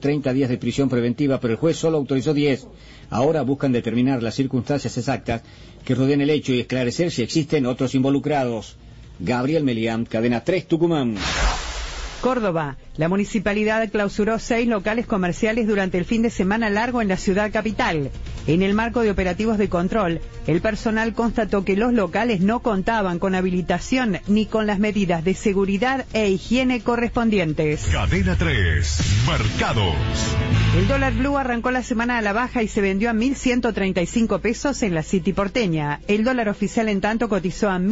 30 días de prisión preventiva, pero el juez solo autorizó 10. Ahora buscan determinar las circunstancias exactas que rodean el hecho y esclarecer si existen otros involucrados. Gabriel Melián, Cadena 3 Tucumán. Córdoba. La municipalidad clausuró 6 locales comerciales durante el fin de semana largo en la ciudad capital. En el marco de operativos de control, el personal constató que los locales no contaban con habilitación ni con las medidas de seguridad e higiene correspondientes. Cadena 3, Mercados. El dólar blue arrancó la semana a la baja y se vendió a 1.135 pesos en la City porteña. El dólar oficial en tanto cotizó a